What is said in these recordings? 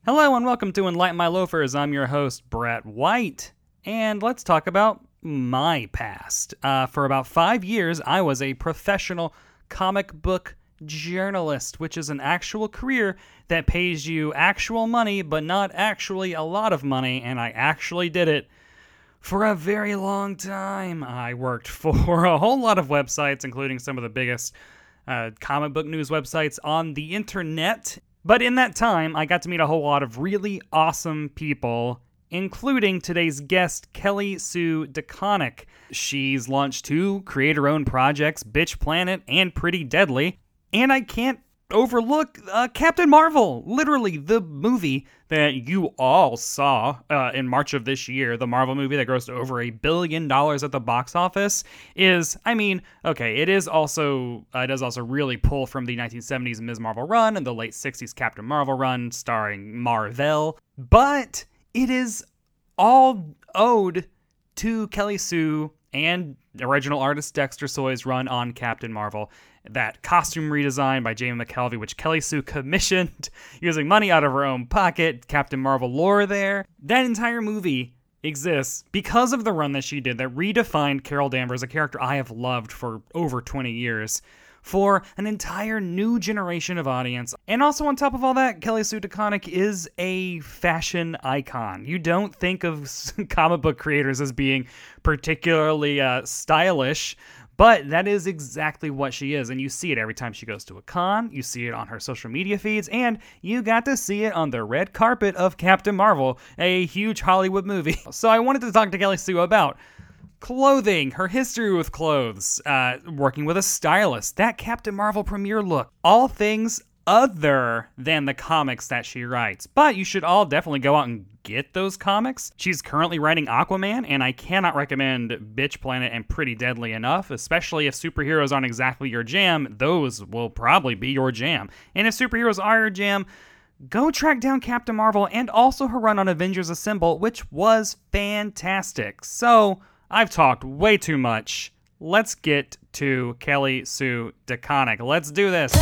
Hello and welcome to Enlighten My Loafers. I'm your host, Brett White, and let's talk about my past. For about 5 years, I was a professional comic book journalist, which is an actual career that pays you actual money, but not actually a lot of money, and I actually did it for a very long time. I worked for a whole lot of websites, including some of the biggest comic book news websites on the internet. But in that time, I got to meet a whole lot of really awesome people, including today's guest, Kelly Sue DeConnick. She's launched 2 creator-owned projects, Bitch Planet and Pretty Deadly. And I can't overlook Captain Marvel, literally the movie that you all saw in March of this year, the Marvel movie that grossed over $1 billion at the box office is, it does also really pull from the 1970s Ms. Marvel run and the late 60s Captain Marvel run starring Marvel, but it is all owed to Kelly Sue and original artist Dexter Soy's run on Captain Marvel. That costume redesign by Jamie McKelvey, which Kelly Sue commissioned using money out of her own pocket, Captain Marvel lore there. That entire movie exists because of the run that she did that redefined Carol Danvers, a character I have loved for over 20 years, for an entire new generation of audience. And also on top of all that, Kelly Sue DeConnick is a fashion icon. You don't think of comic book creators as being particularly stylish, but that is exactly what she is, and you see it every time she goes to a con, you see it on her social media feeds, and you got to see it on the red carpet of Captain Marvel, a huge Hollywood movie. So I wanted to talk to Kelly Sue about clothing, her history with clothes, working with a stylist, that Captain Marvel premiere look, all things other than the comics that she writes. But you should all definitely go out and get those comics. She's currently writing Aquaman, and I cannot recommend Bitch Planet and Pretty Deadly enough, especially if superheroes aren't exactly your jam. Those will probably be your jam. And if superheroes are your jam, go track down Captain Marvel and also her run on Avengers Assemble, which was fantastic. So, I've talked way too much. Let's get to Kelly Sue DeConnick. Let's do this.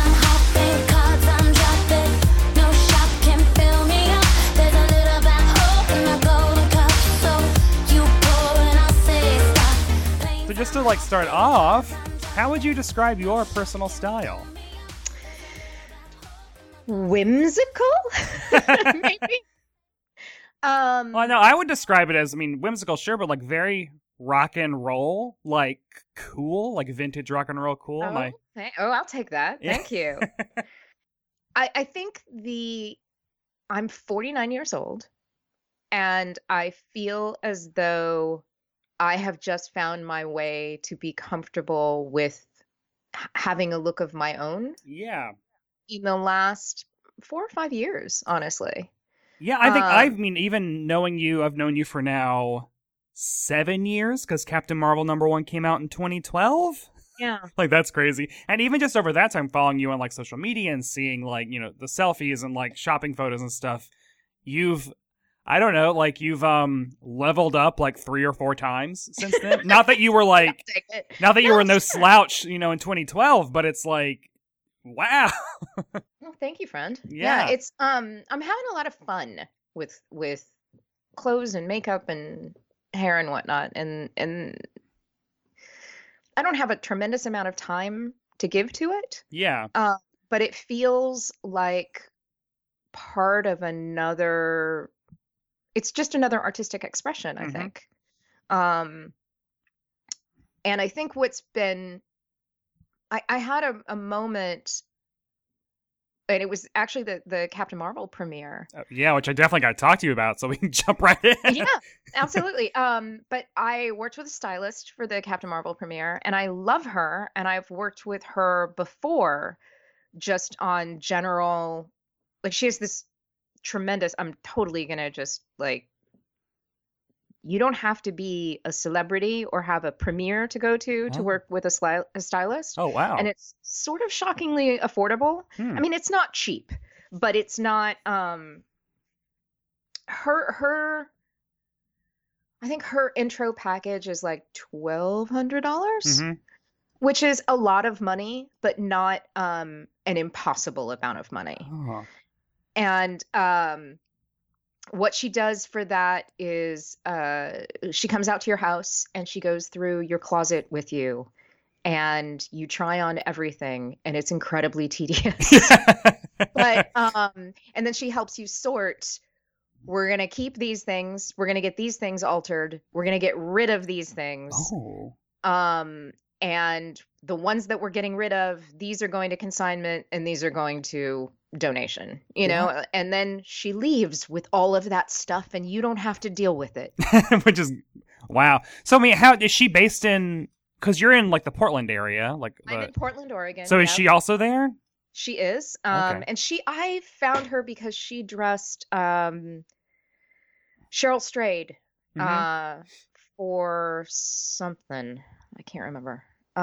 So just to start off, how would you describe your personal style? Whimsical? Maybe. Well, no, I would describe it as, whimsical, sure, but very rock and roll, cool, vintage rock and roll cool. I'll take that. Yeah. Thank you. I think I'm 49 years old, and I feel as though I have just found my way to be comfortable with having a look of my own. Yeah. In the last 4 or 5 years, honestly. Yeah, I think, even knowing you, I've known you for now 7 years, because Captain Marvel #1 came out in 2012. Yeah. That's crazy. And even just over that time, following you on social media and seeing the selfies and shopping photos and stuff, you've leveled up 3 or 4 times since then. Not that you were not that you were no slouch, in 2012, but it's wow. Well, thank you, friend. Yeah. It's I'm having a lot of fun with clothes and makeup and hair and whatnot, and I don't have a tremendous amount of time to give to it. Yeah. But it feels like part of another. It's just another artistic expression, I think. And I think what's been. I had a moment, and it was actually the Captain Marvel premiere. Yeah, which I definitely got to talk to you about, so we can jump right in. Yeah, absolutely. But I worked with a stylist for the Captain Marvel premiere, and I love her, and I've worked with her before just on general, she has this tremendous, I'm totally gonna just you don't have to be a celebrity or have a premiere to go to work with a stylist. Oh, wow. And it's sort of shockingly affordable. It's not cheap, but it's not her I think her intro package is $1,200, which is a lot of money, but not an impossible amount of money. And what she does for that is she comes out to your house and she goes through your closet with you and you try on everything and it's incredibly tedious. But and then she helps you sort. We're going to keep these things. We're going to get these things altered. We're going to get rid of these things. Oh. And the ones that we're getting rid of, these are going to consignment and these are going to donation, you know? And then she leaves with all of that stuff and you don't have to deal with it. Which is, wow. So, I mean, how is she based in, because you're in like the Portland area. I'm in Portland, Oregon. So is she also there? She is. Okay. And I found her because she dressed Cheryl Strayed for something. I can't remember.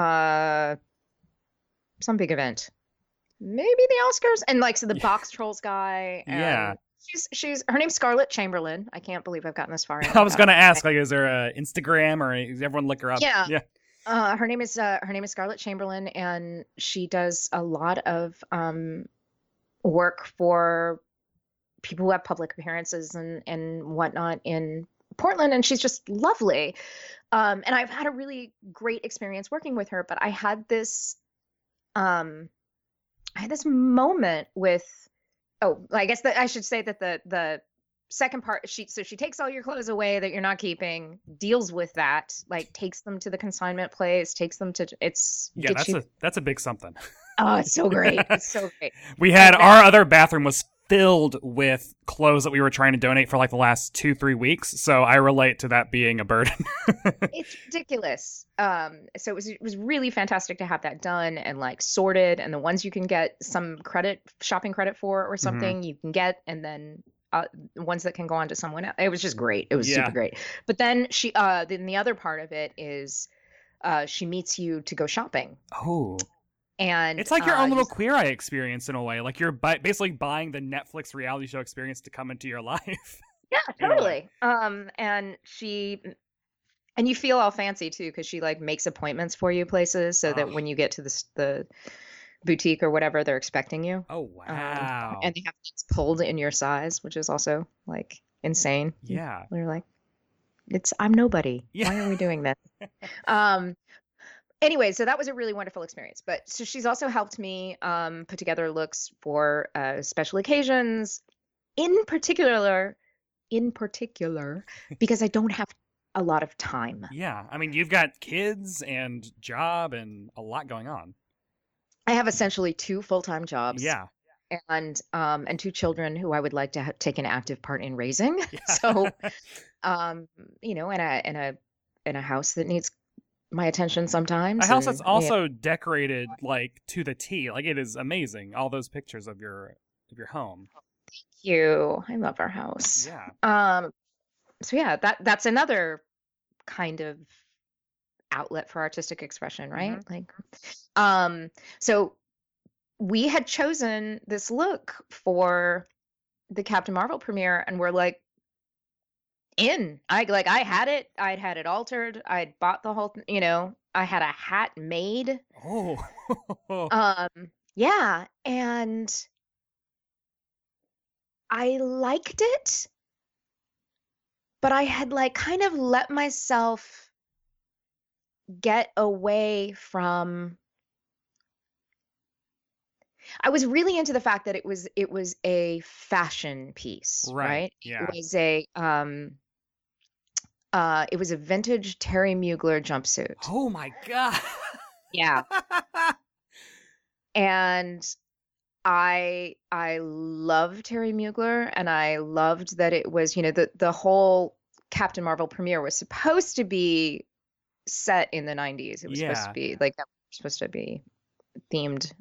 Some big event. Maybe the Oscars. And like, so the Box Trolls guy. Yeah. Her name's Scarlett Chamberlain. I can't believe I've gotten this far. I was going to ask, like, is there a Instagram or is everyone look her up? Yeah. Yeah. Her name is Scarlett Chamberlain, and she does a lot of work for people who have public appearances and whatnot in Portland, and she's just lovely. And I've had a really great experience working with her, but I had this moment with, I guess that I should say that the second part, she takes all your clothes away that you're not keeping, deals with that, like takes them to the consignment place, takes them to that's a big something. Oh, it's so great. It's so great. We had our other bathroom was filled with clothes that we were trying to donate for like the last 2-3 weeks. So I relate to that being a burden. It's ridiculous. So it was really fantastic to have that done and like sorted, and the ones you can get some shopping credit for or something you can get, and then ones that can go on to someone else. It was just great. It was super great. But then then the other part of it is she meets you to go shopping. Oh. And it's like your own little Queer Eye experience in a way. Like you're basically buying the Netflix reality show experience to come into your life. Yeah, totally. And you feel all fancy too, because she like makes appointments for you places so that when you get to the boutique or whatever, they're expecting you. Oh, wow. And they have things pulled in your size, which is also like insane. Yeah. They're like, I'm nobody. Yeah. Why are we doing this? Anyway, so that was a really wonderful experience. But so she's also helped me put together looks for special occasions, in particular, because I don't have a lot of time. Yeah. I mean, you've got kids and job and a lot going on. I have essentially 2 full-time jobs. Yeah. And 2 children who I would like to take an active part in raising. Yeah. So, you know, in a house that needs my attention sometimes. A house that's also decorated like to the T. Like it is amazing. All those pictures of your home. Thank you. I love our house. Yeah. So yeah, that's another kind of outlet for artistic expression, right? Like, so we had chosen this look for the Captain Marvel premiere, and we're like, I had it. I'd had it altered. I'd bought the whole, I had a hat made. Oh. Yeah, and I liked it, but I had like kind of let myself get away from. I was really into the fact that it was a fashion piece, right? Yeah. It was a vintage Terry Mugler jumpsuit. Oh my God. Yeah. And I love Terry Mugler, and I loved that it was, the whole Captain Marvel premiere was supposed to be set in the 90s. It was supposed to be like that was supposed to be themed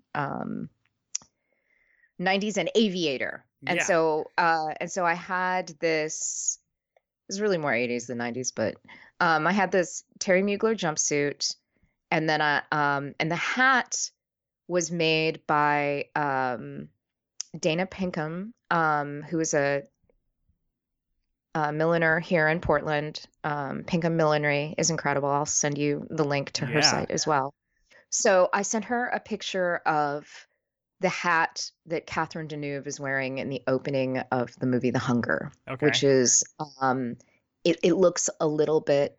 90s and aviator. And so I had this. It was really more 80s than 90s, but I had this Terry Mugler jumpsuit, and then and the hat was made by Dana Pinkham, who is a milliner here in Portland. Pinkham Millinery is incredible. I'll send you the link to her site as well. So I sent her a picture of the hat that Catherine Deneuve is wearing in the opening of the movie The Hunger, Okay. which is it looks a little bit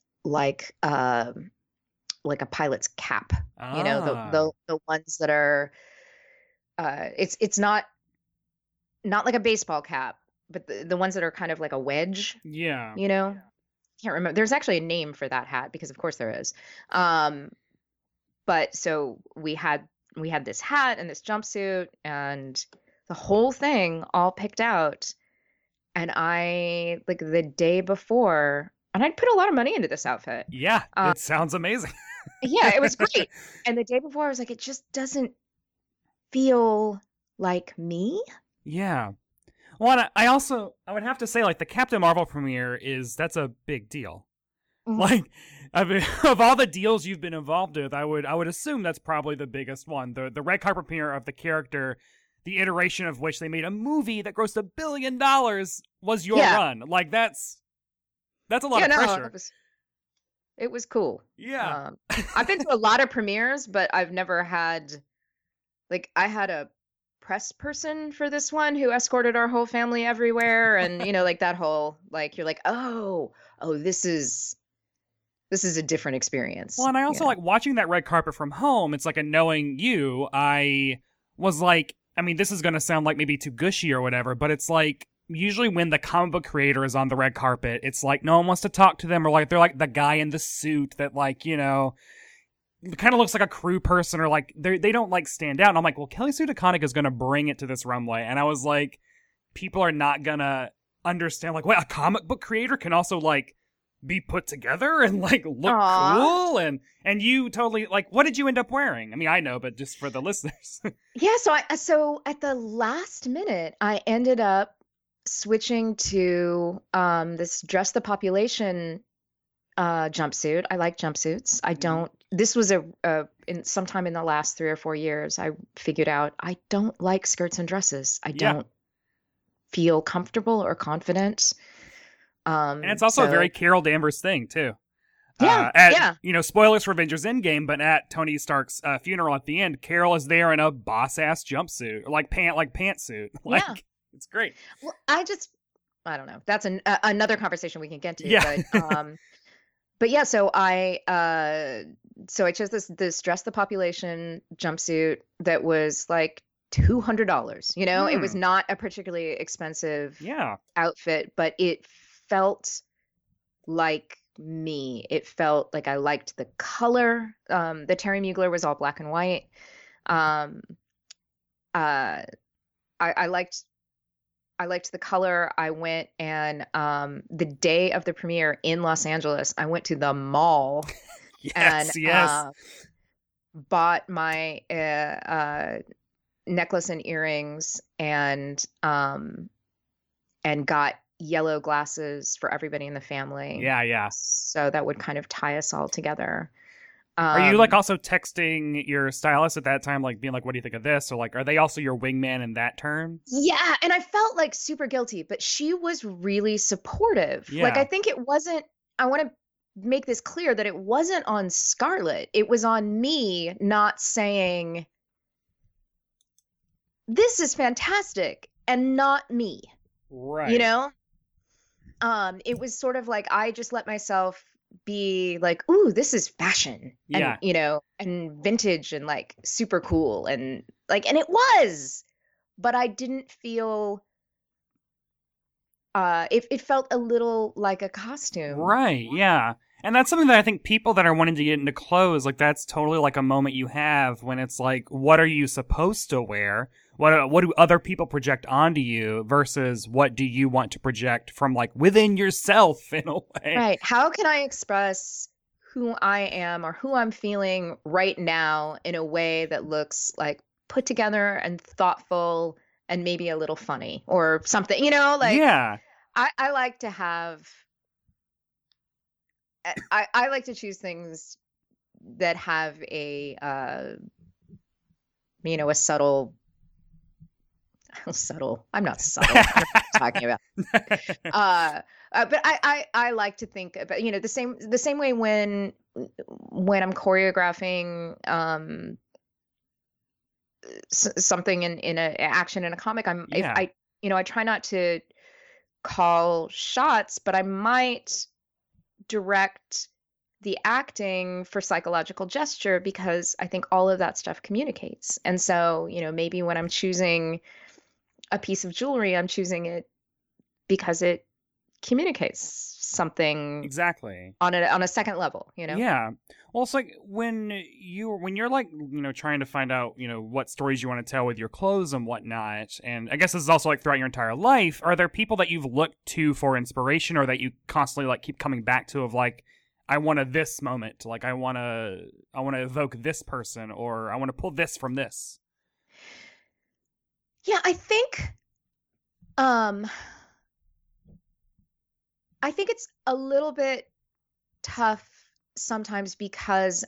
like a pilot's cap, Ah, the ones that are it's not like a baseball cap, but the ones that are kind of like a wedge, yeah. you know? Can't remember. There's actually a name for that hat because of course there is. Um, but so we had this hat and this jumpsuit and the whole thing all picked out. And I like the day before, and I'd put a lot of money into this outfit. Yeah, Uh, it sounds amazing. yeah, it was great. And the day before, I was like, it just doesn't feel like me. Yeah. Well, and I would have to say like the Captain Marvel premiere that's a big deal. Mhm. Like I mean, of all the deals you've been involved with, I would assume that's probably the biggest one. The red carpet premiere of the character, the iteration of which they made a movie that grossed $1 billion was your Yeah, run. Like that's a lot yeah, of no, pressure. it was cool. Yeah. Um, I've been to a lot of premieres, but I've never had like I had a press person for this one who escorted our whole family everywhere, and like that whole like you're like, oh, this is a different Well, experience, and I also like watching that red carpet from home. It's like a knowing you. I was like, I mean, this is going to sound like maybe too gushy or whatever, but it's like usually when the comic book creator is on the red carpet, it's like no one wants to talk to them, or like they're like the guy in the suit that like kind of looks like a crew person, or like they don't like stand out. And I'm like, well, Kelly Sue DeConnick is going to bring it to this runway, and I was like, people are not gonna understand like, wait, a comic book creator can also like be put together and like look Aw. cool, and you totally like, what did you end up wearing? I mean, I know, but just for the listeners. Yeah, so at the last minute, I ended up switching to this Dress the Population jumpsuit. I like jumpsuits. I don't. This was in sometime in the last 3 or 4 years, I figured out I don't like skirts and dresses. I Yeah. don't feel comfortable or confident. And it's also a very So Carol Danvers thing too. yeah, At yeah, spoilers for Avengers Endgame, but at Tony Stark's funeral at the end, Carol is there in a boss ass jumpsuit, like pantsuit. Like yeah. it's great. Well, I don't know. That's another conversation we can get to, Yeah. but yeah, so I chose this Dress the Population jumpsuit that was like $200. It was Hmm. not a particularly expensive Yeah. outfit, but it felt like me. It felt like I liked the color. The Terry Mugler was all black and white. Um, uh, I liked the color. I went and the day of the premiere in Los Angeles, I went to the mall and Yes. Yes. bought my necklace and earrings and got yellow glasses for everybody in the family. Yeah. Yeah. So that would kind of tie us all together. Are you like Um, also texting your stylist at that time, like being like, "What do you think of this?" Or like, are they also your wingman in that terms? yeah, and I felt like super guilty, but she was really supportive. Like I Yeah. think it wasn't, I want to make this clear that it wasn't on Scarlett. It was on me not saying, this is fantastic, and not me, you Right. know? It was sort of like I just let myself be like, ooh, this is fashion and Yeah. and vintage and like super cool and it was, but I didn't feel it felt a little like a costume. Right. Yeah. And that's something that I think people that are wanting to get into clothes, like that's totally like a moment you have when it's like, what are you supposed to wear? What do other people project onto you versus what do you want to project from like within yourself in a way? Right. How can I express who I am or who I'm feeling right now in a way that looks like put together and thoughtful and maybe a little funny or something, like Yeah. I like to have I like to choose things that have a subtle subtle. I'm not subtle. I don't know what I'm talking about. But I like to think about the same way when I'm choreographing something in a action in a comic, if Yeah. I try not to call shots, but I might direct the acting for psychological gesture because I think all of that stuff communicates. And so, maybe when I'm choosing a piece of jewelry, I'm choosing it because it communicates something Exactly. on a second level. Yeah. Well, it's like when you're like, trying to find out, what stories you want to tell with your clothes and whatnot. And I guess this is also like throughout your entire life. Are there people that you've looked to for inspiration, or that you constantly like keep coming back to, of like, I want a this moment, like I want to evoke this person, or I want to pull this from this. Yeah, um I think it's a little bit tough sometimes because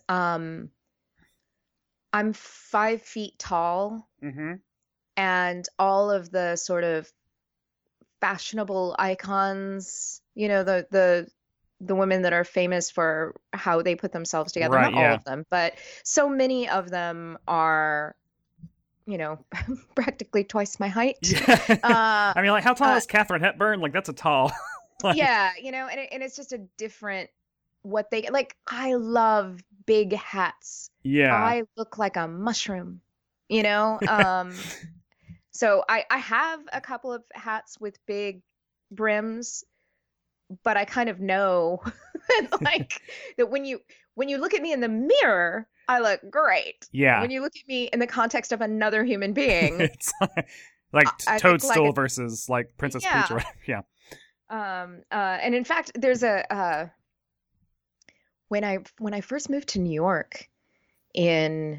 I'm 5 feet tall, Mm-hmm. and all of the sort of fashionable icons, the women that are famous for how they put themselves together, Right. not all Yeah. of them, but so many of them are, you know, practically twice my height. Yeah. Uh, I mean, like, how tall uh, is Katherine Hepburn? Like, that's a tall. Like, yeah, and it's just a different what they like. I love big hats. yeah. I look like a mushroom, you know? So I have a couple of hats with big brims, but I kind of know that like that when you look at me in the mirror, I look great. Yeah. When you look at me in the context of another human being, It's like I look like Toadstool versus like Princess Peach, or yeah. whatever. Yeah. And in fact, there's a when I first moved to New York in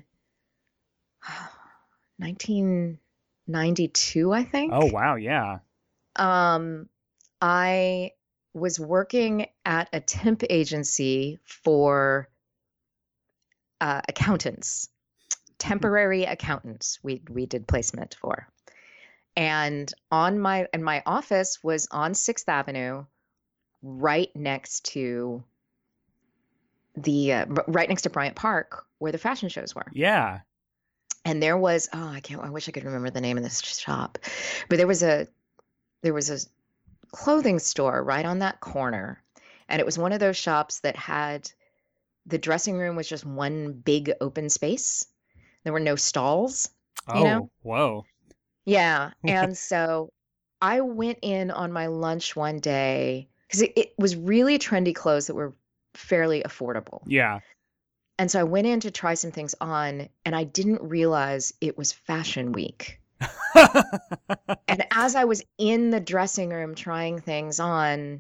1992, I Oh think. wow. Yeah. Um, I was working at a temp agency for accountants, temporary accountants. We did placement for, and my office was on Sixth Avenue, right next to right next to Bryant Park, where the fashion shows were. Yeah. And there was I wish I could remember the name of this shop, but there was a clothing store right on that corner, and it was one of those shops that had the dressing room was just one big open space. There were no stalls, you know? Oh whoa. Yeah. And so I went in on my lunch one day because it was really trendy clothes that were fairly affordable. Yeah. And so I went in to try some things on, and I didn't realize it was Fashion Week. And as I was in the dressing room trying things on,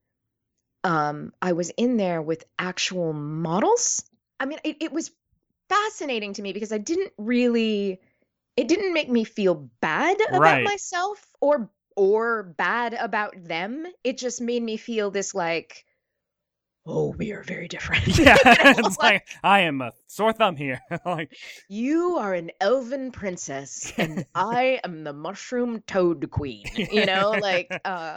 I was in there with actual models. I mean, it was fascinating to me because it didn't make me feel bad about Right. myself or bad about them. It just made me feel this like, oh, we are very different. Yeah. It's like, I am a sore thumb here. Like, You are an elven princess and I am the mushroom toad queen. Like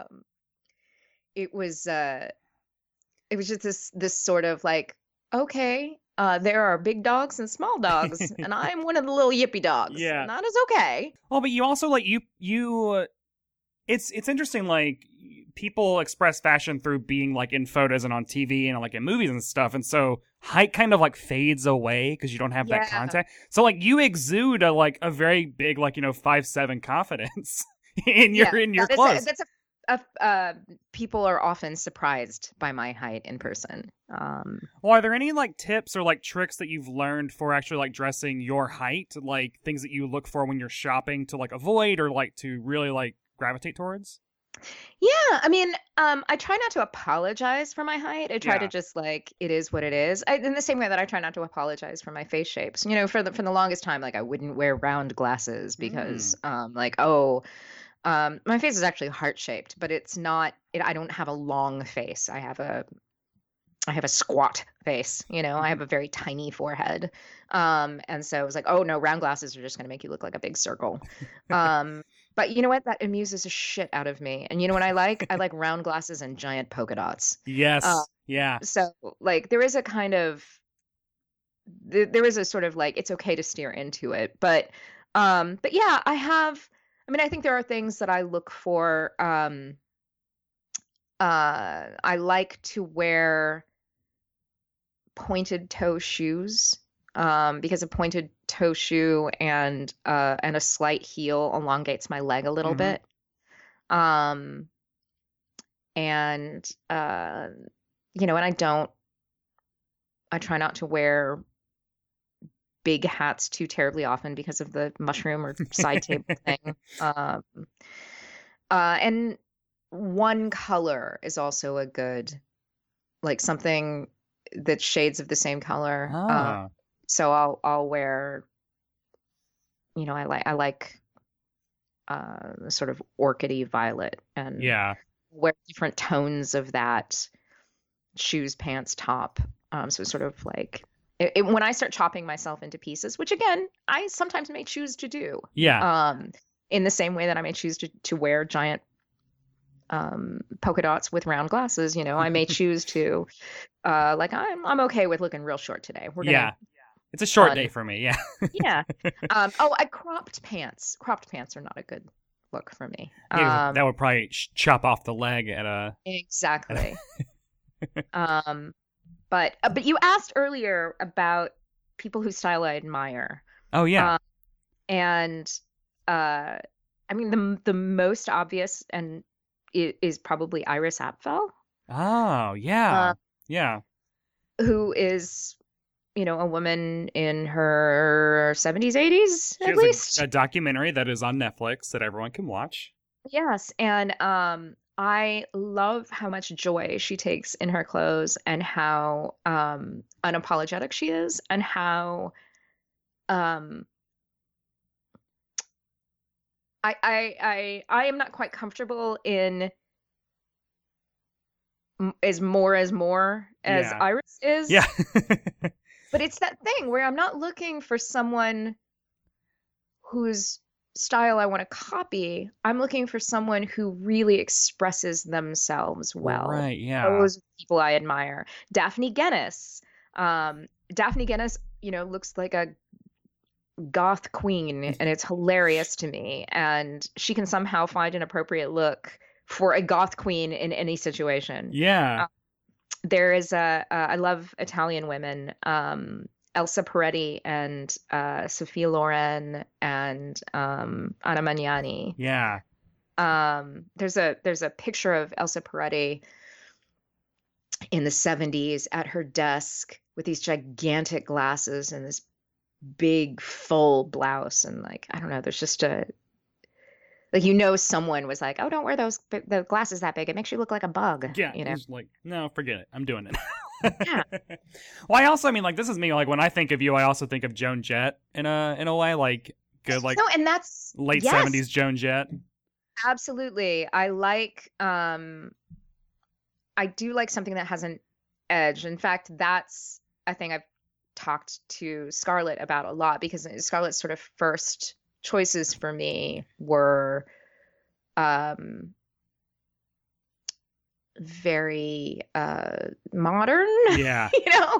it was just this sort of like, okay, there are big dogs and small dogs, and I'm one of the little yippy dogs. yeah. Not as okay. Well, but you also like you it's interesting, like people express fashion through being like in photos and on TV and like in movies and stuff, and so height kind of like fades away because you don't have that Yeah. contact. So like you exude a very big, like, 5'7" confidence in your clothes. People are often surprised by my height in person. Well, are there any like tips or like tricks that you've learned for actually like dressing your height, like things that you look for when you're shopping to like avoid or like to really like gravitate towards? Yeah, I mean, I try not to apologize for my height. I try to Yeah. just like it is what it is. In the same way that I try not to apologize for my face shapes. For the longest time, like I wouldn't wear round glasses because, my face is actually heart shaped, but it's not. I don't have a long face. I have a squat face. I have a very tiny forehead. And so it was like, oh no, round glasses are just going to make you look like a big circle. But you know what? That amuses the shit out of me. And you know what I like? I like round glasses and giant polka dots. Yes. Yeah. So like there is a sort of like it's okay to steer into it, but But yeah, I mean, I think there are things that I look for. I like to wear pointed toe shoes, because a pointed toe shoe and a slight heel elongates my leg a little Hmm. bit. Um, and and I try not to wear big hats too terribly often because of the mushroom or side table thing. And one color is also a good, like something that shades of the same color. Ah, So I'll wear, I like sort of orchidy violet and yeah, wear different tones of that shoes, pants, top. So it's sort of like when I start chopping myself into pieces, which again, I sometimes may choose to do, yeah. um, in the same way that I may choose to wear giant polka dots with round glasses. I may choose to like I'm okay with looking real short today. We're gonna Yeah. It's a short day fun. for me. Yeah. Yeah. Oh, I cropped pants. Cropped pants are not a good look for me. Yeah, 'cause that would probably chop off the leg at a Exactly. Um, but you asked earlier about people whose style I admire. Oh yeah. Um, and uh, I mean the most obvious and is probably Iris Apfel, Oh uh, yeah. Yeah. who is, a woman in her 70s, 80s She at has least. a documentary that is on Netflix that everyone can watch. Yes, and I love how much joy she takes in her clothes and how unapologetic she is and how um I am not quite comfortable in as more as Yeah. Iris Yeah. is, but it's that thing where I'm not looking for someone whose style I want to copy. I'm looking for someone who really expresses themselves well. Right. Yeah. Those are people I admire. Daphne Guinness. Daphne Guinness, looks like a goth queen, and it's hilarious to me. And she can somehow find an appropriate look for a goth queen in any situation. Yeah. There is I love Italian women. Elsa Peretti and Sophia Loren and Anna Magnani. Yeah. There's a picture of Elsa Peretti in the 70s at her desk with these gigantic glasses and this big full blouse, and like I don't know, there's just a like someone was like, "Oh, don't wear the glasses that big. It makes you look like a bug," Yeah. you know. It's like, no, forget it. I'm doing it. Yeah. Well, I also, I mean, like, this is me. Like, when I think of you, I also think of Joan Jett in a way, like good, like No, and that's late yes, '70s Joan Jett. absolutely. I do like something that has an edge. In fact, that's a thing I've talked to Scarlett about a lot, because Scarlett's sort of first choices for me were um very modern, Yeah.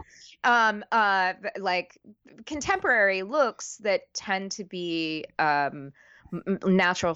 like contemporary looks that tend to be natural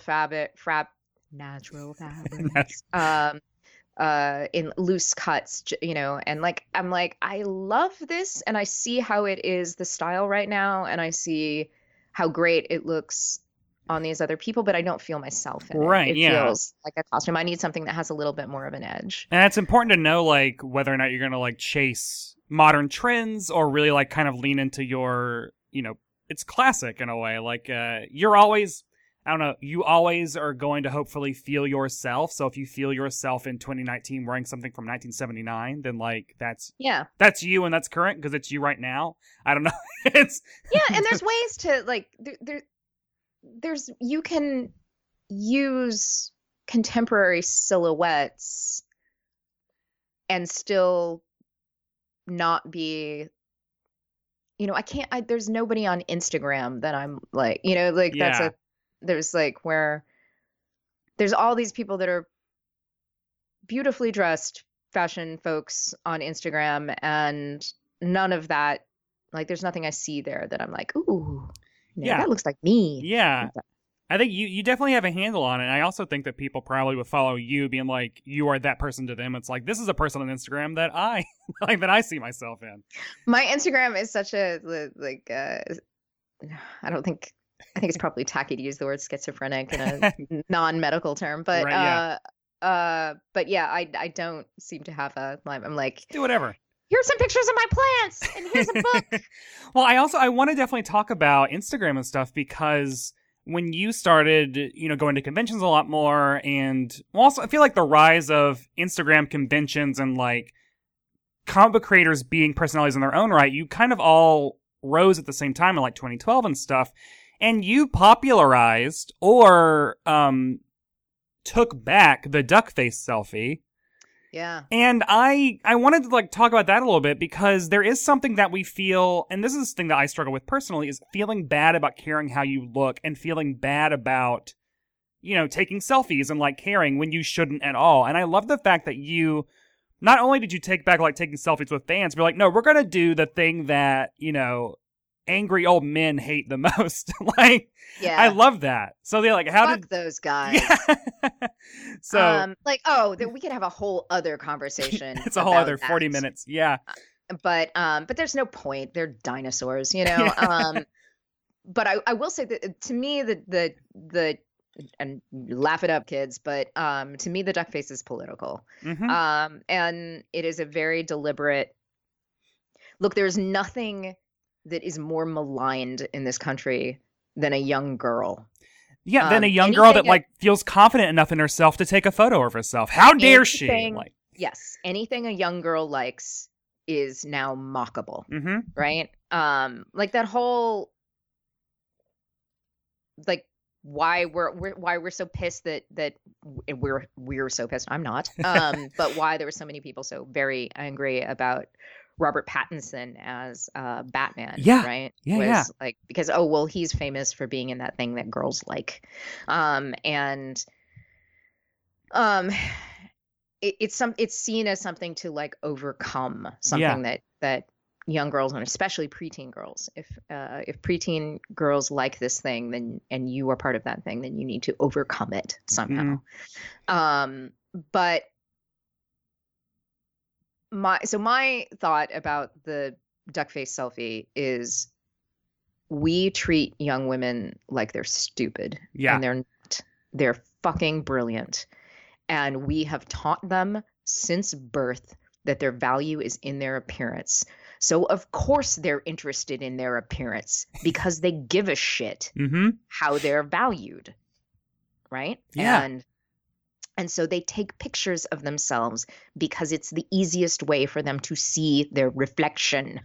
fabrics, in loose cuts, and like I'm like, I love this and I see how it is the style right now, and I see how great it looks on these other people, but I don't feel myself in it. Right. It Yeah. feels like a costume. I need something that has a little bit more of an edge. And it's important to know, like, whether or not you're going to, like, chase modern trends or really, like, kind of lean into your, it's classic in a way. Like, you're always, I don't know, you always are going to hopefully feel yourself. So if you feel yourself in 2019 wearing something from 1979, then, like, Yeah. that's you and that's current because it's you right now. I don't know. It's, Yeah, and there's ways to like there's you can use contemporary silhouettes and still not be, I can't there's nobody on Instagram that I'm like, like yeah. there's like where there's all these people that are beautifully dressed fashion folks on Instagram, and none of that, like there's nothing I see there that I'm like, ooh. Yeah. That looks like me. Yeah. I think you definitely have a handle on it. And I also think that people probably would follow you being like, you are that person to them. It's like, this is a person on Instagram that I like, that I see myself in. My Instagram is such a like I think it's probably tacky to use the word schizophrenic in a non-medical term, but Right, but yeah, I don't seem to have I'm like, do whatever. Here's some pictures of my plants and here's a book. Well, I want to definitely talk about Instagram and stuff because when you started, going to conventions a lot more, and also I feel like the rise of Instagram conventions and like comic book creators being personalities in their own right, you kind of all rose at the same time in like 2012 and stuff, and you popularized or took back the duck face selfie. Yeah. And I wanted to like talk about that a little bit because there is something that we feel, and this is the thing that I struggle with personally, is feeling bad about caring how you look and feeling bad about, taking selfies and like caring when you shouldn't at all. And I love the fact that you, not only did you take back like taking selfies with fans, but like, no, we're going to do the thing that, angry old men hate the most. Like, yeah, I love that. So they're like, fuck those guys. Yeah. So we could have a whole other conversation. It's a whole other 40 minutes. Yeah. But there's no point. They're dinosaurs, But I will say that to me the and laugh it up, kids, but to me the duck face is political. Mm-hmm. And it is a very deliberate look. There's nothing that is more maligned in this country than a young girl. Yeah, than a young girl that like feels confident enough in herself to take a photo of herself. How dare she? Like, yes, anything a young girl likes is now mockable, mm-hmm. right? Like that whole, like why we're so pissed that we're so pissed. I'm not, but why there were so many people so very angry about Robert Pattinson as Batman, yeah, right? Yeah, like because he's famous for being in that thing that girls like, it's seen as something to like overcome something that young girls and especially preteen girls, if preteen girls like this thing, then and you are part of that thing, then you need to overcome it somehow. But my thought about the duck face selfie is we treat young women like they're stupid. Yeah. And they're not. They're fucking brilliant. And we have taught them since birth that their value is in their appearance. So of course they're interested in their appearance because they give a shit how they're valued. Right? Yeah. And so they take pictures of themselves because it's the easiest way for them to see their reflection.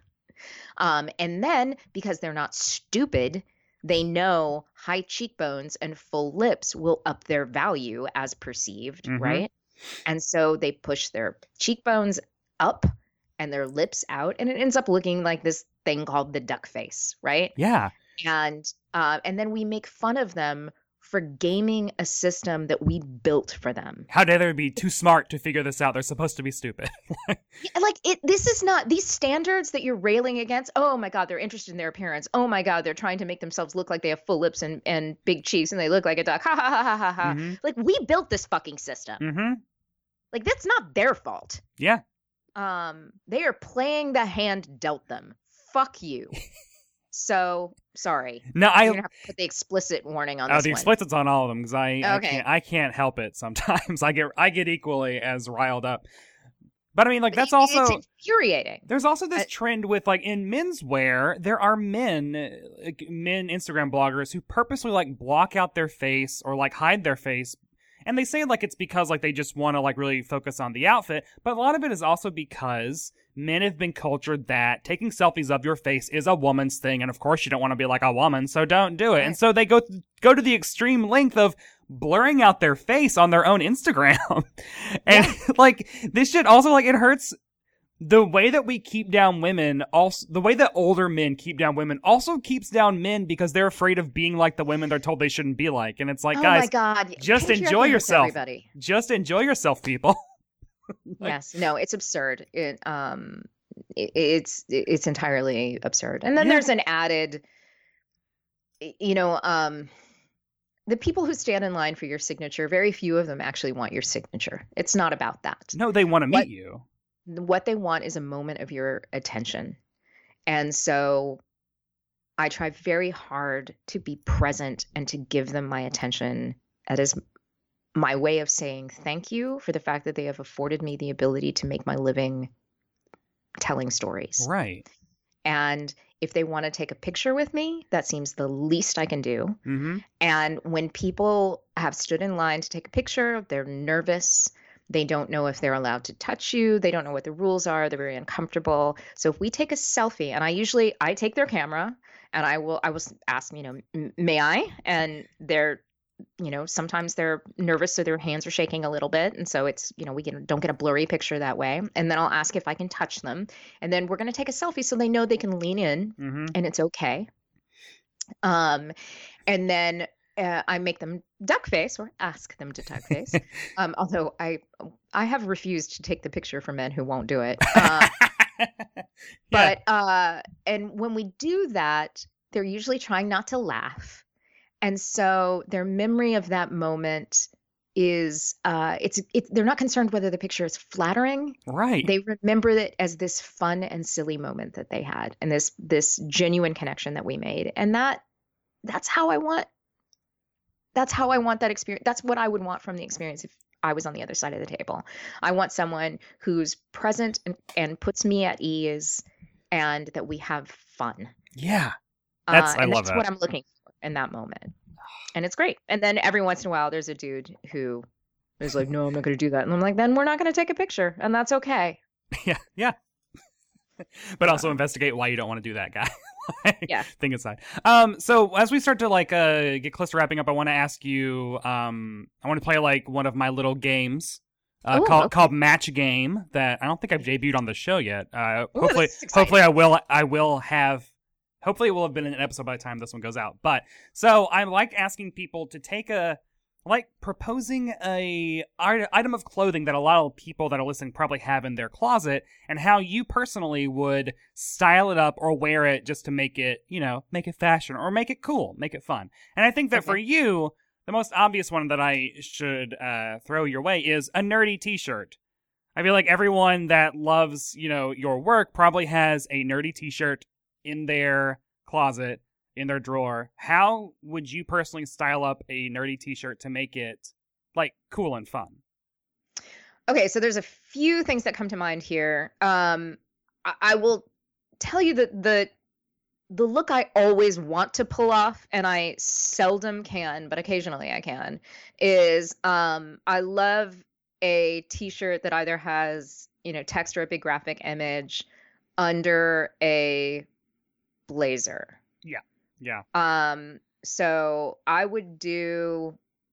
And then because they're not stupid, they know high cheekbones and full lips will up their value as perceived, right? And so they push their cheekbones up and their lips out, and it ends up looking like this thing called the duck face, right? Yeah. And then we make fun of them for gaming a system that we built for them. How dare they be too smart to figure this out? They're supposed to be stupid. This is not these standards that you're railing against. Oh my God, they're interested in their appearance. Oh my God, they're trying to make themselves look like they have full lips and big cheeks and they look like a duck. Ha ha ha ha ha ha. Like we built this fucking system. Like that's not their fault. Yeah. They are playing the hand dealt them. Fuck you. So sorry. No, you're gonna have to put the explicit warning on this. The explicit's on all of them because okay. I can't help it. Sometimes I get equally as riled up. But I mean, like that's also it's infuriating. There's also this trend with like in menswear, there are men Instagram bloggers who purposely like block out their face or like hide their face. And they say like it's because like they just want to like really focus on the outfit, but a lot of it is also because men have been cultured that taking selfies of your face is a woman's thing, and of course you don't want to be like a woman, so don't do it. Right. And so they go to the extreme length of blurring out their face on their own Instagram. And like this shit also like it hurts. The way that we keep down women, also the way that older men keep down women, also keeps down men because they're afraid of being like the women they're told they shouldn't be like. And it's like, guys, my God. Just enjoy yourself. Everybody. Just enjoy yourself, people. Yes, no, it's absurd. It's entirely absurd. And then there's an added you know, the people who stand in line for your signature, very few of them actually want your signature. It's not about that. No, they want to What meet you. what they want is a moment of your attention. And so I try very hard to be present and to give them my attention. That is my way of saying thank you for the fact that they have afforded me the ability to make my living telling stories. Right. And if they want to take a picture with me, that seems the least I can do. Mm-hmm. And when people have stood in line to take a picture, they're nervous. They don't know if they're allowed to touch you. They don't know what the rules are. They're very uncomfortable. So if we take a selfie, and I take their camera, and I will ask, may I? And they're, sometimes they're nervous, so their hands are shaking a little bit, and so it's, don't get a blurry picture that way. And then I'll ask if I can touch them, and then we're going to take a selfie so they know they can lean in, and it's okay. And then I make them duck face, or ask them to duck face. Although I have refused to take the picture for men who won't do it. But and when we do that, they're usually trying not to laugh. And so their memory of that moment is they're not concerned whether the picture is flattering. Right. They remember it as this fun and silly moment that they had, and this genuine connection that we made. And that's how I want that experience. That's what I would want from the experience if I was on the other side of the table. I want someone who's present and puts me at ease, and that we have fun. Yeah. I love that. That's what I'm looking for in that moment. And it's great. And then every once in a while, there's a dude who is like, no, I'm not going to do that. And I'm like, then we're not going to take a picture. And that's okay. Yeah. But also investigate why you don't want to do that, guy. Yeah. Thing aside. So as we start to get close to wrapping up, I want to ask you, I want to play one of my little games called Match Game that I don't think I've debuted on the show yet. Hopefully it will have been an episode by the time this one goes out. But so I like asking people to take proposing a item of clothing that a lot of people that are listening probably have in their closet, and how you personally would style it up or wear it just to make it, make it fashion or make it cool, make it fun. And I think that for you, the most obvious one that I should throw your way is a nerdy t-shirt. I feel like everyone that loves, your work probably has a nerdy t-shirt in their closet, in their drawer. How would you personally style up a nerdy t-shirt to make it cool and fun? Okay, so there's a few things that come to mind here. I will tell you that the look I always want to pull off, and I seldom can, but occasionally I can, is I love a t-shirt that either has, text or a big graphic image under a blazer. Yeah. So I would do,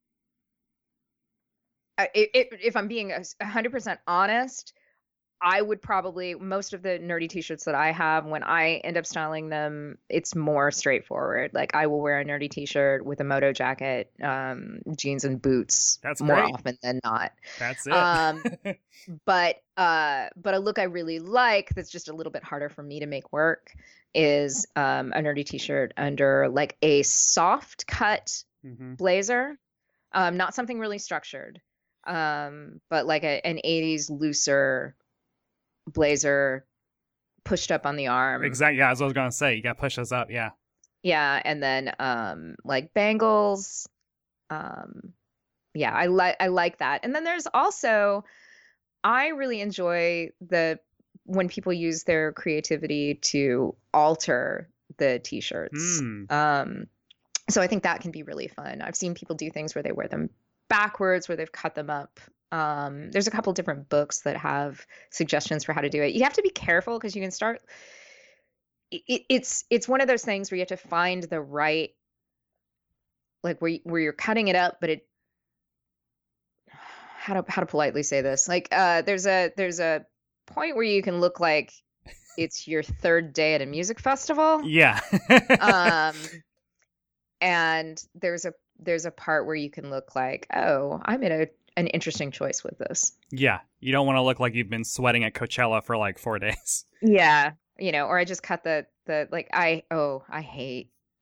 if I'm being 100% honest, I would probably, most of the nerdy t-shirts that I have, when I end up styling them, it's more straightforward. Like, I will wear a nerdy t-shirt with a moto jacket, jeans and boots. That's more great. Often than not. That's it. But a look I really like that's just a little bit harder for me to make work is a nerdy t-shirt under a soft cut blazer, not something really structured, but an 80s looser blazer pushed up on the arm. Exactly. Yeah, as I was gonna say, you got to push us up. Yeah. Yeah, and then bangles. Yeah, I like that. And then there's also, I really enjoy when people use their creativity to alter the t-shirts. So I think that can be really fun. I've seen people do things where they wear them backwards, where they've cut them up. There's a couple different books that have suggestions for how to do it. You have to be careful because you can start. It's one of those things where you have to find the right, where you're cutting it up, but how to politely say this? There's a point where you can look like it's your third day at a music festival. Yeah. And there's a part where you can look like, oh, I made an interesting choice with this. Yeah. You don't want to look like you've been sweating at Coachella for 4 days. Yeah. Or I just cut I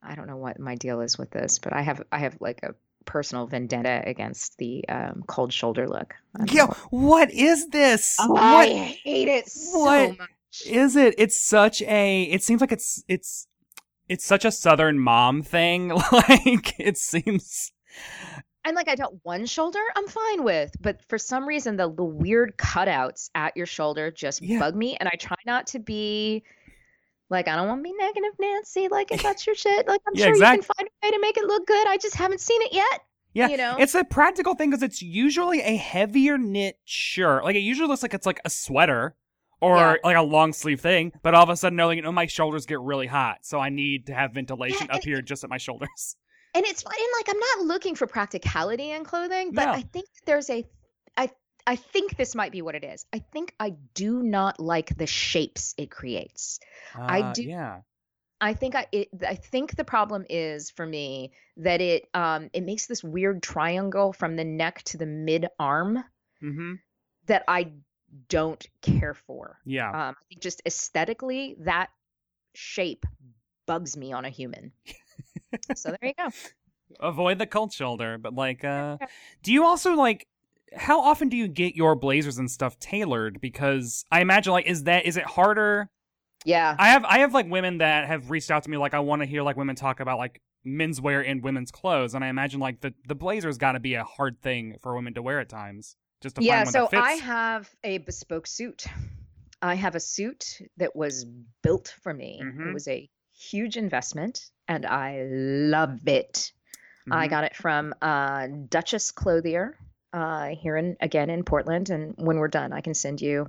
I don't know what my deal is with this, but I have like a personal vendetta against the cold shoulder look. I don't Yo, know. what is this? Oh, What I hate it so what much. is it? It's such a it seems like it's such a Southern mom thing. Like it seems And like I don't one shoulder I'm fine with, but for some reason the weird cutouts at your shoulder just yeah. bug me, and I try not to be like, I don't want to be negative Nancy, like if that's your shit, like I'm Yeah, sure you can exactly. find a way to make it look good. I just haven't seen it yet, Yeah, you know? it's a practical thing because it's usually a heavier knit shirt. Like it usually looks like it's like a sweater or Yeah. like a long sleeve thing. But all of a sudden, no, like, my shoulders get really hot, so I need to have ventilation Yeah, up here just at my shoulders. and it's fine. Like I'm not looking for practicality in clothing, but No. I think there's a I I think this might be what it is. I think I do not like the shapes it creates. I do Yeah. I think I think the problem is for me that it makes this weird triangle from the neck to the mid arm Mm-hmm. that I don't care for. Yeah. I think just aesthetically that shape bugs me on a human. So there you go. Avoid the cold shoulder, but like, do you also like? How often do you get your blazers and stuff tailored? Because I imagine, like, is it harder? Yeah. I have like women that have reached out to me, like, I want to hear like women talk about like menswear and women's clothes, and I imagine like the blazer's got to be a hard thing for women to wear at times, just to Yeah, find one so that fits. I have a bespoke suit. I have a suit that was built for me. Mhm. It was a huge investment, and I love it. I Mhm. got it from Duchess Clothier here in Portland, and when we're done, I can send you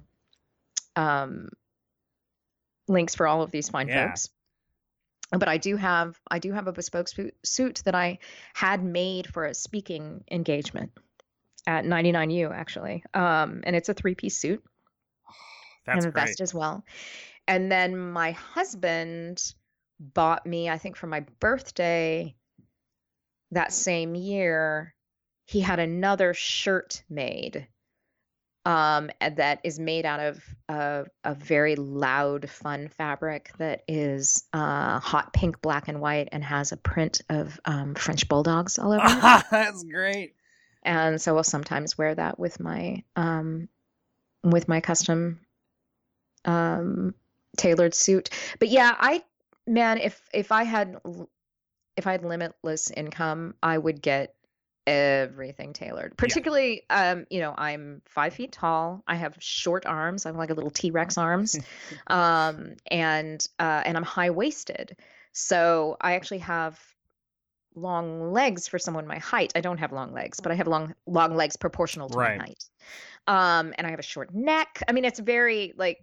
links for all of these fine Yeah. folks. But I do have a bespoke suit that I had made for a speaking engagement at 99U actually, and it's a 3-piece suit That's and a great. vest as well. And then my husband bought me, I think for my birthday that same year, he had another shirt made and that is made out of a very loud, fun fabric that is hot pink, black, and white, and has a print of French bulldogs all over it. That's great. And so I'll sometimes wear that with my custom tailored suit. But yeah, man, if I had limitless income, I would get everything tailored. Particularly, I'm 5 feet tall. I have short arms. I'm like a little T-Rex arms, and I'm high waisted. So I actually have long legs for someone my height. I don't have long legs, but I have long legs proportional to Right. my height. And I have a short neck. I mean, it's very like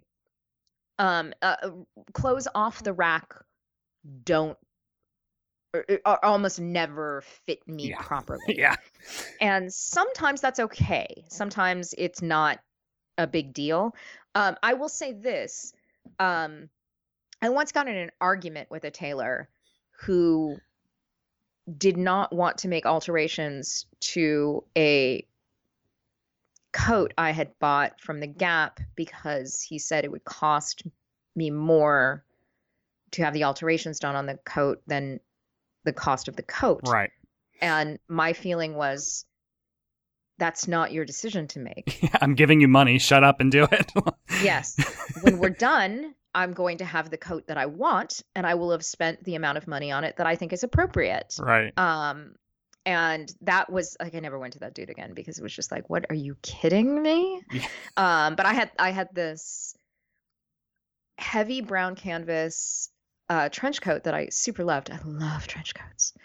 clothes off the rack don't or almost never fit me Yeah. properly. Yeah. And sometimes that's okay. Sometimes it's not a big deal. I will say this. I once got in an argument with a tailor who did not want to make alterations to a coat I had bought from the Gap because he said it would cost me more to have the alterations done on the coat than the cost of the coat. Right. And my feeling was, that's not your decision to make. Yeah, I'm giving you money. Shut up and do it. Yes. When we're done, I'm going to have the coat that I want, and I will have spent the amount of money on it that I think is appropriate. Right. And that was like, I never went to that dude again because it was just like, what, are you kidding me? Yeah. But I had this heavy brown canvas trench coat that I super loved. I love trench coats.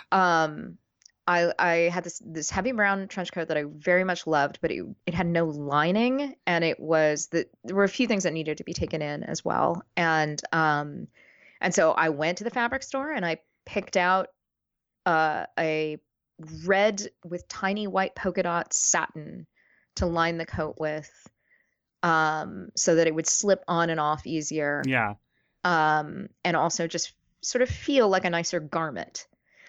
I had this heavy brown trench coat that I very much loved, but it had no lining, and there were a few things that needed to be taken in as well. And so I went to the fabric store and I picked out a red with tiny white polka dot satin to line the coat with, so that it would slip on and off easier. Yeah. And also just sort of feel like a nicer garment.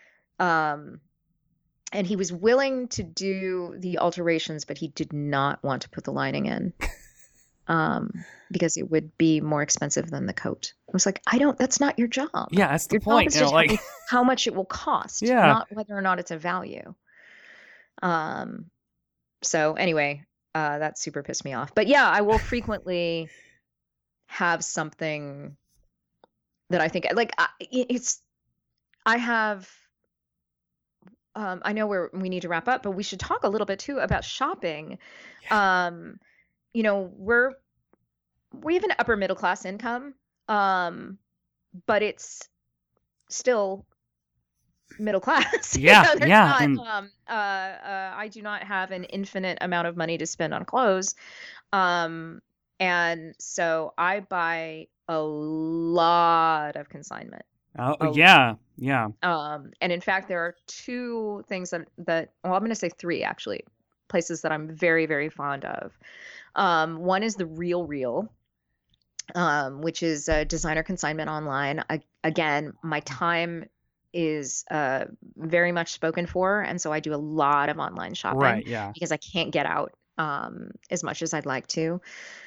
And he was willing to do the alterations, but he did not want to put the lining in. because it would be more expensive than the coat. I was like, that's not your job. Yeah, that's the Your point. job is to tell me how much it will cost, Yeah. not whether or not it's a value. So anyway, that super pissed me off. But yeah, I will frequently have something that I think like I have. I know we need to wrap up, but we should talk a little bit too about shopping. Yeah. You know, we have an upper middle class income, but it's still middle class. Yeah, There's yeah. not, I do not have an infinite amount of money to spend on clothes, and so I buy a lot of consignment. Oh, yeah, yeah. And in fact, there are two things that well, I'm going to say three actually, places that I'm very, very fond of. One is the Real Real, which is a designer consignment online. Again, my time is very much spoken for, and so I do a lot of online shopping, Right, yeah. because I can't get out as much as I'd like to.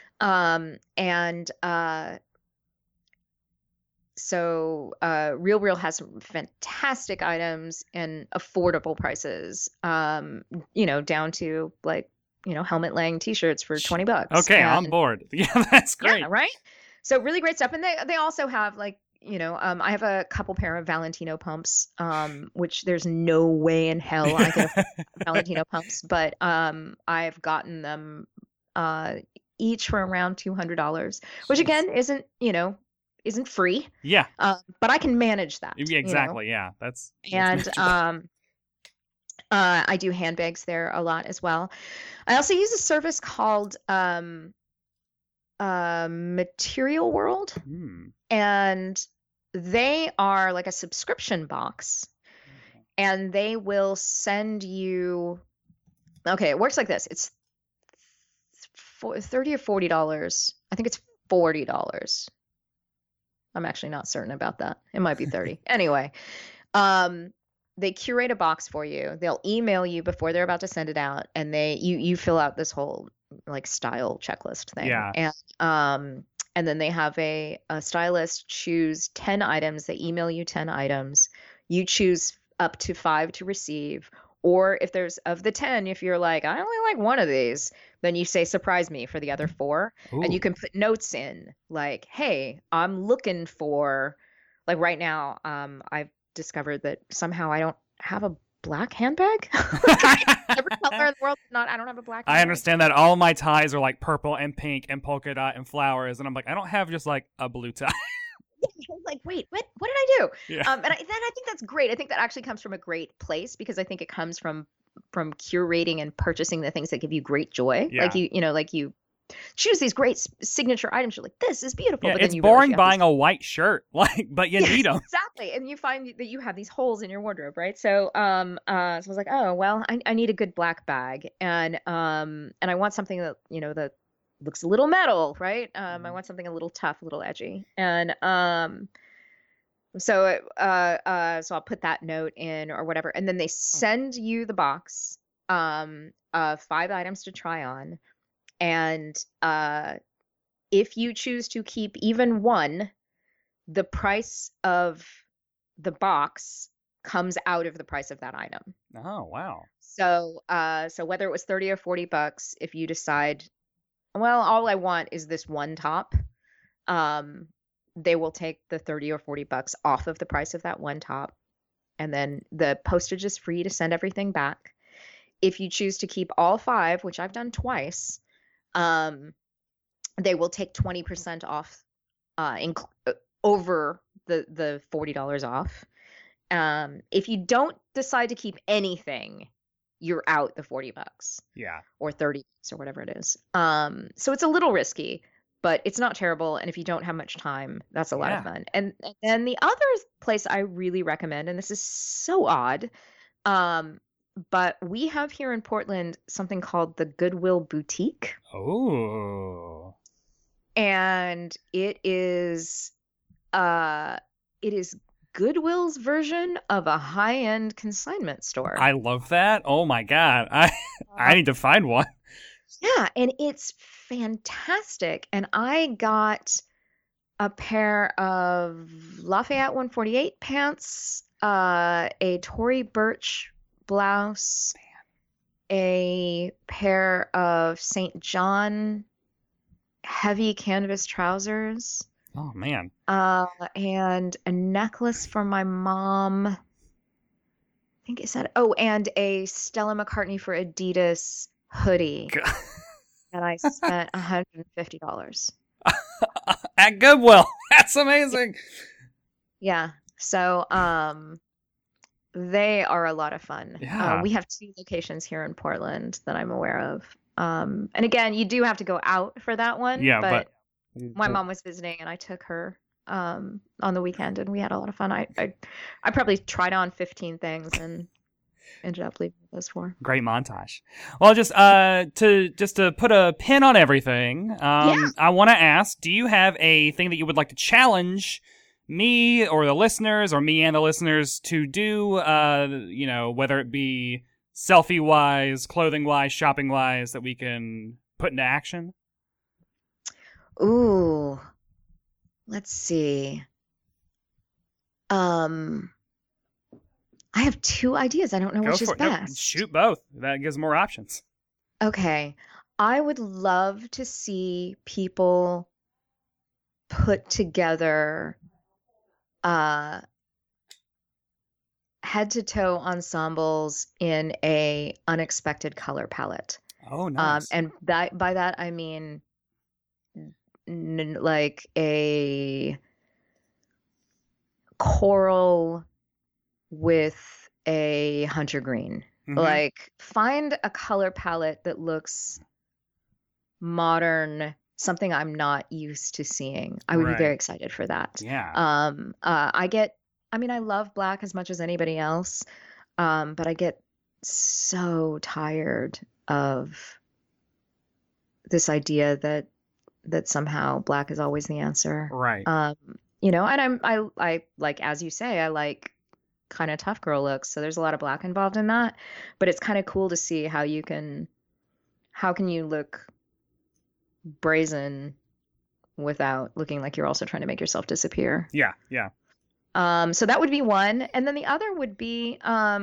So Real Real has some fantastic items and affordable prices, you know, down to like, you know, helmet laying t-shirts for $20. Okay, I'm bored. Yeah, that's great. Yeah, right? So really great stuff. And they also have like, you know, I have a couple pair of Valentino pumps, which there's no way in hell I could afford Valentino pumps, but I've gotten them each for around $200, which again isn't free. Yeah. But I can manage that. Exactly. You know? Yeah. That's I do handbags there a lot as well. I also use a service called Material World, and they are like a subscription box, and they will send you. Okay, it works like this. It's $30 or $40. I think it's $40. I'm actually not certain about that. It might be 30. Anyway, they curate a box for you. They'll email you before they're about to send it out, and you fill out this whole like style checklist thing. Yeah. And then they have a stylist choose 10 items. They email you 10 items. You choose up to 5 to receive. Or if there's of the 10, if you're like, I only like one of these, then you say surprise me for the other 4. Ooh. And you can put notes in like, hey, I'm looking for, like right now, I've discovered that somehow I don't have a black handbag. Every color in the world, I don't have a black handbag. I understand that all my ties are like purple and pink and polka dot and flowers, and I'm like, I don't have just like a blue tie. I'm like, wait, what did I do? Yeah. And I think that's great. I think that actually comes from a great place, because I think it comes from curating and purchasing the things that give you great joy. Yeah. Like you choose these great signature items. You're like, this is beautiful. Yeah, but then it's you boring realize buying a white shirt, like, but you need them. Exactly. And you find that you have these holes in your wardrobe, right? So so I was like, oh well, I need a good black bag, and I want something that that looks a little metal, right? I want something a little tough, a little edgy, and so I'll put that note in or whatever, and then they send you the box of 5 items to try on, and if you choose to keep even one, the price of the box comes out of the price of that item. Oh, wow. So whether it was $30 or $40, if you decide, well, all I want is this one top, they will take the $30 or $40 off of the price of that one top, and then the postage is free to send everything back. If you choose to keep all 5, which I've done twice, they will take 20% off, over the $40 off. If you don't decide to keep anything, you're out the $40. Yeah. Or $30 or whatever it is. So it's a little risky, but it's not terrible. And if you don't have much time, that's a lot of fun. And then the other place I really recommend, and this is so odd, but we have here in Portland something called the Goodwill Boutique. Oh. And it is Goodwill's version of a high-end consignment store. I love that. Oh my God. I need to find one. Yeah, and it's fantastic. And I got a pair of Lafayette 148 pants, a Tory Burch blouse, a pair of St. John heavy canvas trousers, Oh man. and a necklace for my mom. I think it said, and a Stella McCartney for Adidas hoodie. And I spent $150. At Goodwill. That's amazing. Yeah. So, they are a lot of fun. Yeah. We have 2 locations here in Portland that I'm aware of. And again, you do have to go out for that one. Yeah, but my mom was visiting and I took her on the weekend and we had a lot of fun. I probably tried on 15 things and ended up leaving with those 4. Great montage. Well, just to put a pin on everything, I want to ask, do you have a thing that you would like to challenge me or the listeners, or me and the listeners, to do, whether it be selfie-wise, clothing-wise, shopping-wise, that we can put into action? Ooh, let's see. I have 2 ideas. I don't know which is best. No, shoot both. That gives more options. Okay. I would love to see people put together head-to-toe ensembles in a unexpected color palette. Oh, nice. And by that I mean like a coral with a hunter green. Mhm. Like, find a color palette that looks modern, something I'm not used to seeing. I would be very Right. excited for that. Yeah. I love black as much as anybody else, but I get so tired of this idea that somehow black is always the answer. Right. And I like, as you say, I like kind of tough girl looks, so there's a lot of black involved in that, but it's kind of cool to see how can you look brazen without looking like you're also trying to make yourself disappear. Yeah. Yeah. So that would be one, and then the other would be I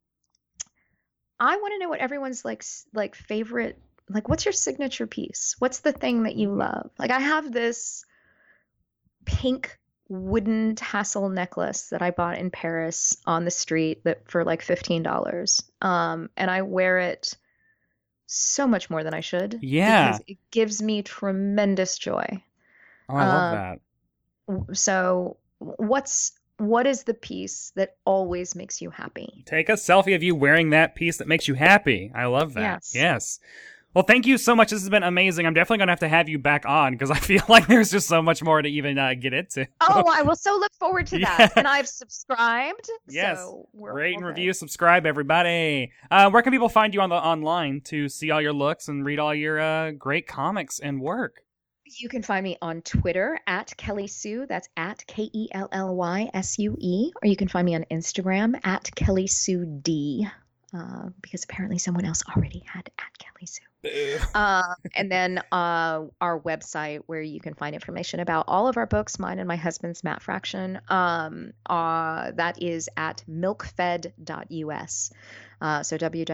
want to know what everyone's like favorite, like, what's your signature piece? What's the thing that you love? Like, I have this pink wooden tassel necklace that I bought in Paris on the street that for like $15. And I wear it so much more than I should. Yeah. Because it gives me tremendous joy. Oh, I love that. So what is the piece that always makes you happy? Take a selfie of you wearing that piece that makes you happy. I love that. Yes. Well, thank you so much. This has been amazing. I'm definitely going to have you back on because I feel like there's just so much more to even get into. Oh, I will so look forward to that. Yeah. And I've subscribed. Yes. So Rate and okay. review, subscribe, everybody. Where can people find you online to see all your looks and read all your great comics and work? You can find me on Twitter at Kelly Sue. That's at KELLYSUE. Or you can find me on Instagram at Kelly Sue D. Because apparently someone else already had at Kelly Sue. And then our website, where you can find information about all of our books, mine and my husband's Matt Fraction, that is at milkfed.us. So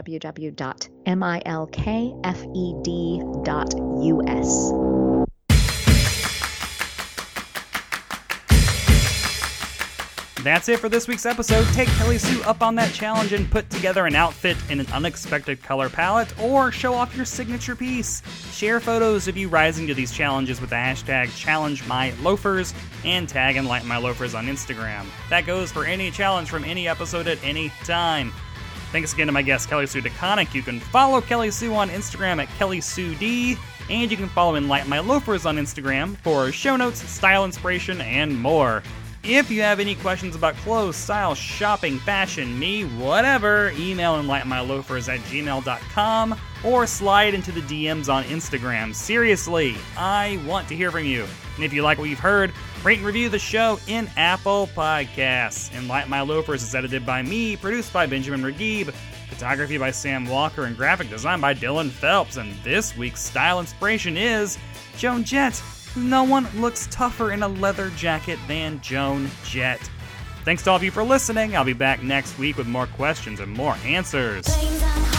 www.milkfed.us. That's it for this week's episode. Take Kelly Sue up on that challenge and put together an outfit in an unexpected color palette, or show off your signature piece. Share photos of you rising to these challenges with the hashtag #ChallengeMyLoafers and tag @LightMyLoafers on Instagram. That goes for any challenge from any episode at any time. Thanks again to my guest, Kelly Sue DeConnick. You can follow Kelly Sue on Instagram at KellySueD, and you can follow Light My Loafers on Instagram for show notes, style inspiration, and more. If you have any questions about clothes, style, shopping, fashion, me, whatever, email enlightmyloafers@gmail.com or slide into the DMs on Instagram. Seriously, I want to hear from you. And if you like what you've heard, rate and review the show in Apple Podcasts. Enlight My Loafers is edited by me, produced by Benjamin Regib. Photography by Sam Walker and graphic design by Dylan Phelps. And this week's style inspiration is Joan Jett. No one looks tougher in a leather jacket than Joan Jett. Thanks to all of you for listening. I'll be back next week with more questions and more answers.